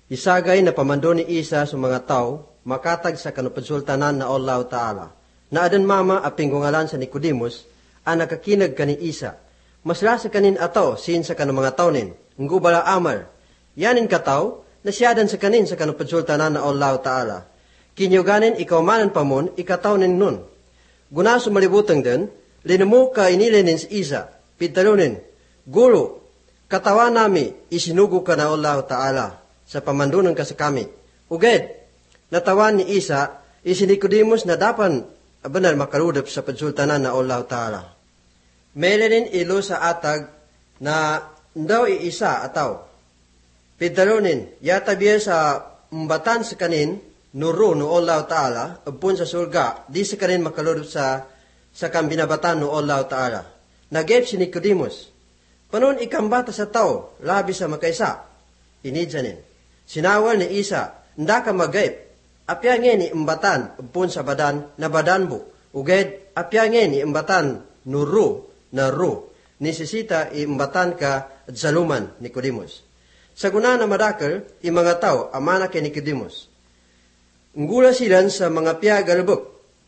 Isagay na pamando ni Isa sa mga tao, makatag sa kanupadsultanan na Allah Ta'ala. Na adan mama aping gungalan sa Nicodemus, ang nakakinag ka ni Isa. Masla sa kanin ataw, sin sa kanang mga taunin, ngubala amal. Yanin kataw, nasyadan sa kanin sa kanupadsultanan na Allah Ta'ala. Kinyuganin ikaw manan pamon, ikataw nin nun. Guna sumalibutang din, linamu ka inilinin si Isa, pitalunin, Guro, katawan nami, isinugo ka na Allah Ta'ala, sa pamandunan ka sa kami. Uged, natawan ni Isa, isinikudimos na dapan benar makarudap sa padsultanan na Allah Ta'ala. Melenin ilo sa atag na ndaw iisa ataw. Pitalunin, yatabiya sa mbatan sa kanin, nuro no Allah Ta'ala, upon sa surga, di sa kanin makarudap sa kambinabatan no Allah Ta'ala. Nagep si Nicodemus, panon ikambata sa tao, labi sa makaisa. Inidjanin, sinawal ni Isa, nda ka magaip, apyangen ni imbatan, upon sa badan, na badanbo, uged, apyangen ni imbatan, nuro, na ru, nisisita imbatan ka, at zaluman, Nicodemus. Sa guna na madakal, mga tao, amana kay Nicodemus. Ngula silan sa mga piagalbuk,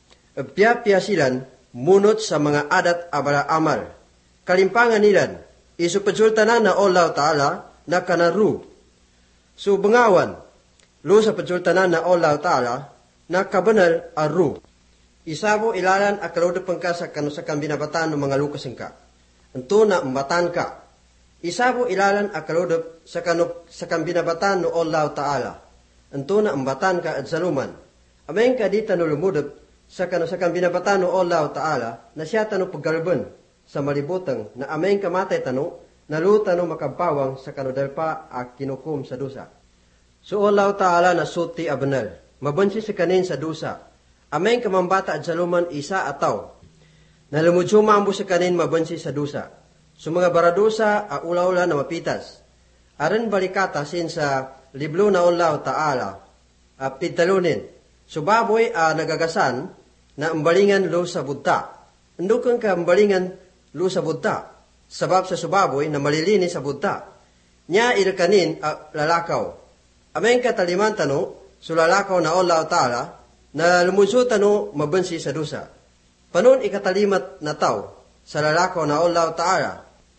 piya silan, munot sa mga adat abala amal. Kalimpangan nilan, isupadsultanan na Allah Ta'ala na kanaru. So bangawan, lo sa padsultanan na Allah Ta'ala na kabanal aru. Isabo ilalan akalodapang ka sa kanusakang binabatan ng mga lukas ka. Anto na mbatan ka. Isabo ilalan akalodap sa kanusakang binabatan ng Allah Ta'ala. Anto na mbatan ka at saluman. Ameng ka di tano lumudap sa kanusakang binabatan ng Allah Ta'ala na siya tano paggalban sa malibutang na ameng kamatay tano na lutano makabawang sa kanudalpa a kinukum sa dusa. So Allah Ta'ala na suti abanal, mabansi sa kanin sa dusa, ameng kamambata at saluman isa ataw, na lumudsumambo sa kanin mabansi sa dusa. So mga baradusa a ula-ula na mapitas, aran balikata sin sa liblo na Allah Ta'ala, a pitalunin, so baboy a nagagasan na ambalingan lo sa budta. Andukang ka ambalingan lo sa budta, sabab sa subaboy na malilinis sa budta. Nya irakanin lalakaw. Ameng kataliman tano, sulalakaw na Allah Ta'ala, na lumunso tano mabansi sa dusa. Panon ikatalimat na tao, sa lalakaw na Allah Ta'ala.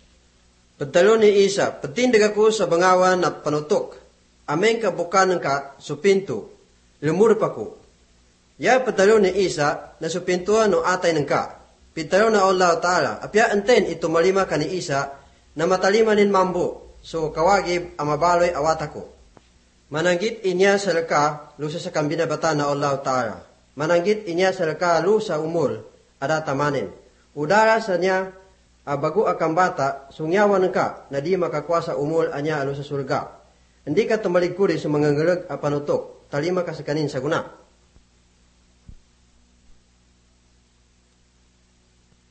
Pagtalon ni Isa, patindag ako sa bangawan na panutok. Ameng kabukanan ka, supinto, lumurap ako. Ya pagtalon ni Isa, na supintuan no atay ng ka. Pagtalon na Allah Ta'ala, apya anten ito malima ka ni Isa, na matalimanin mambo, so kawagib amabaloy awatako. Mananggit inya sa laka, lusa sa kambinabata na Allah Ta'ala. Mananggit inya sa laka, lusa umul, adatamanin. Udara sa niya, bago akang bata, sungyawan ka, na di makakuha sa umul anya alo sa surga. Hindi ka tumaligkuri sa mga ngalag panutok, talima ka sa kanin sa guna.